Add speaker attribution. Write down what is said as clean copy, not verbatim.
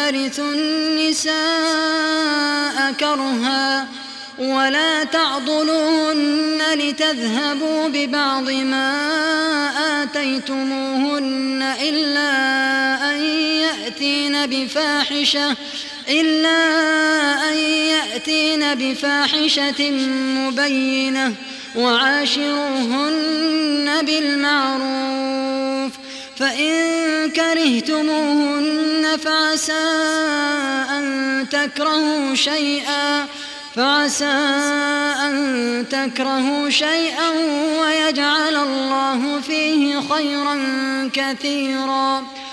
Speaker 1: يرثوا النساء كرها ولا تعضلوهن لتذهبوا ببعض ما آتيتموهن إلا أن يأتين بفاحشة مبينة وعاشروهن بالمعروف فإن كرهتموهن فعسى أن تكرهوا شيئا ويجعل الله فيه خيرا كثيرا